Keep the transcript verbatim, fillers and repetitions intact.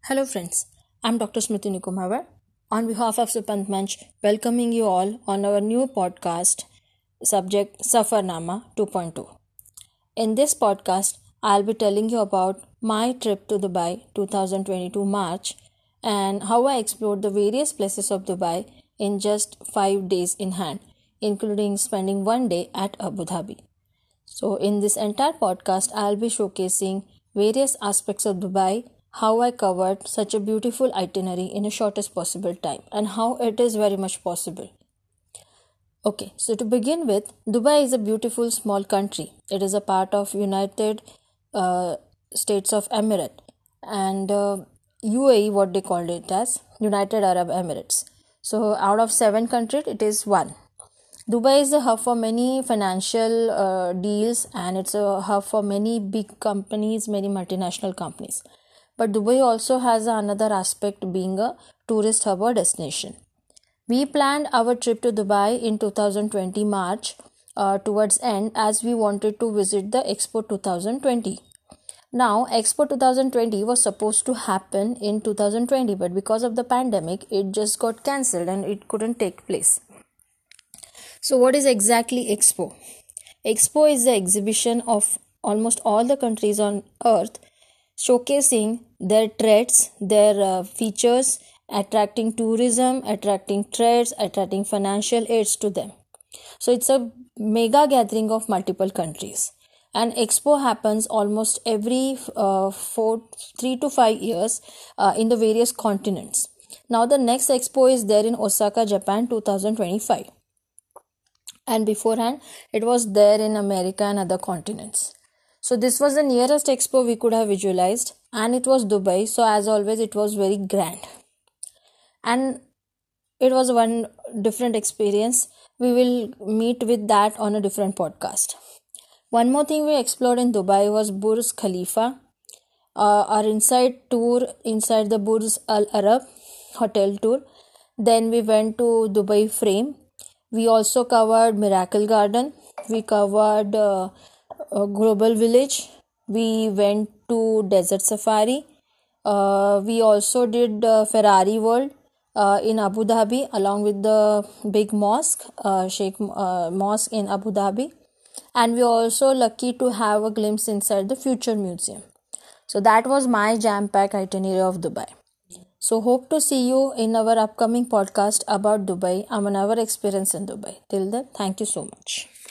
Hello friends, I'm Doctor Smriti Nikumhavar. On behalf of Supant Manch, welcoming you all on our new podcast subject Safarnama 2.0. In this podcast, I'll be telling you about my trip to Dubai twenty twenty-two March and how I explored the various places of Dubai in just five days in hand, including spending one day at Abu Dhabi. So in this entire podcast, I'll be showcasing various aspects of Dubai, how I covered such a beautiful itinerary in a shortest possible time and how it is very much possible. Okay, so to begin with, Dubai is a beautiful small country. It is a part of United uh, States of Emirates and uh, U A E, what they called it as, United Arab Emirates. So out of seven countries, it is one. Dubai is a hub for many financial uh, deals and it's a hub for many big companies, many multinational companies. But Dubai also has another aspect being a tourist hub or destination. We planned our trip to Dubai in twenty twenty March uh, towards end as we wanted to visit the Expo twenty twenty. Now, Expo twenty twenty was supposed to happen in twenty twenty, but because of the pandemic, it just got cancelled and it couldn't take place. So, what is exactly Expo? Expo is the exhibition of almost all the countries on earth, showcasing their traits, their uh, features, attracting tourism, attracting trades, attracting financial aids to them. So it's a mega gathering of multiple countries. And Expo happens almost every uh, four, three to five years uh, in the various continents. Now the next Expo is there in Osaka, Japan, twenty twenty-five. And beforehand, it was there in America and other continents. So this was the nearest expo we could have visualized, and it was Dubai. So as always, it was very grand. And it was one different experience. We will meet with that on a different podcast. One more thing we explored in Dubai was Burj Khalifa. Uh, our inside tour inside the Burj Al Arab hotel tour. Then we went to Dubai Frame. We also covered Miracle Garden. We covered uh, uh, Global Village. We went to Desert Safari. Uh, we also did uh, Ferrari World uh, in Abu Dhabi along with the big mosque, uh, Sheikh uh, Mosque in Abu Dhabi. And we also lucky to have a glimpse inside the Future Museum. So that was my jam-packed itinerary of Dubai. So hope to see you in our upcoming podcast about Dubai and our experience in Dubai. Till then, thank you so much.